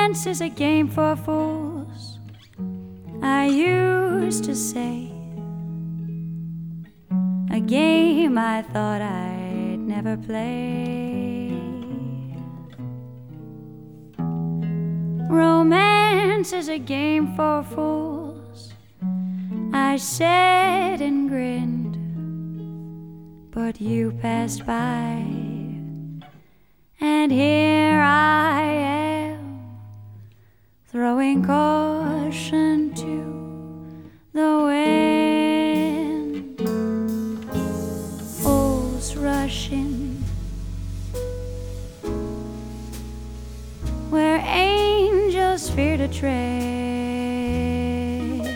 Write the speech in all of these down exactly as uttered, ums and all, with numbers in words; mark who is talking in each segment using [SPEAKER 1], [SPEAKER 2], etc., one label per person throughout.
[SPEAKER 1] Romance is a game for fools, I used to say. A game I thought I'd never play. Romance is a game for fools, I said and grinned, but you passed by, and here I am, throwing caution to the wind. Fools rushing where angels fear to tread,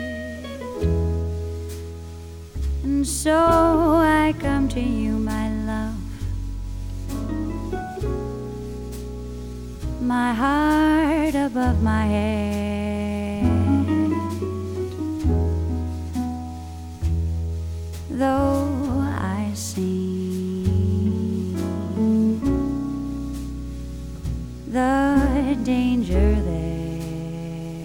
[SPEAKER 1] and so I come to you, my love, my heart above my head. Though I see the danger there,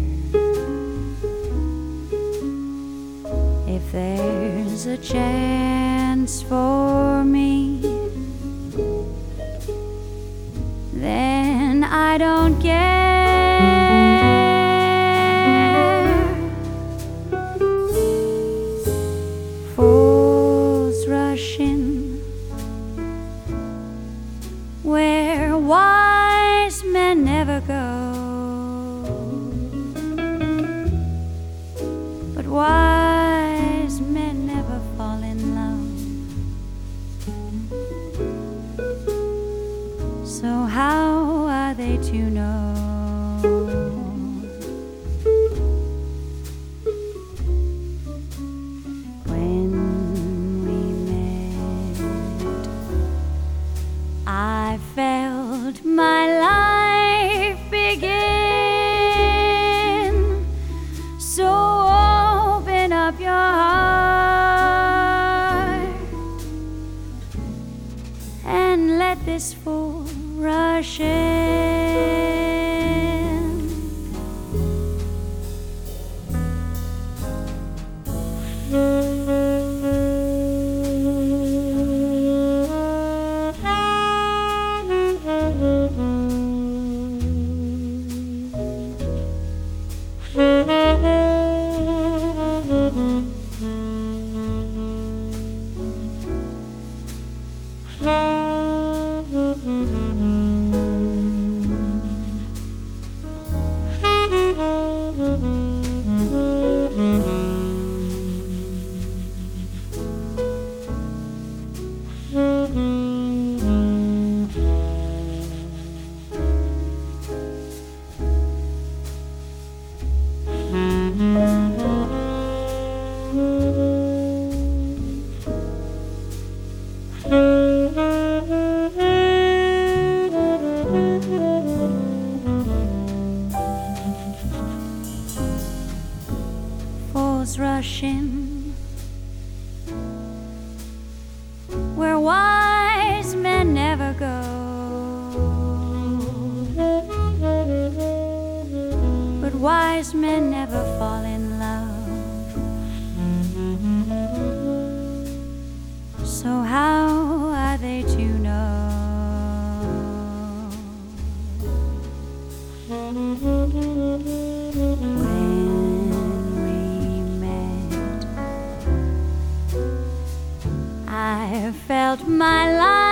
[SPEAKER 1] if there's a chance for me, then I don't care. Fools rushing where wise men never go, but wise men never fall in love. So how are they to know? When we met, I felt my life begin. So open up your heart and let this fool rush in. Fools rushing where wise men never go, but wise men never fall in love. So how are they to know? I felt my life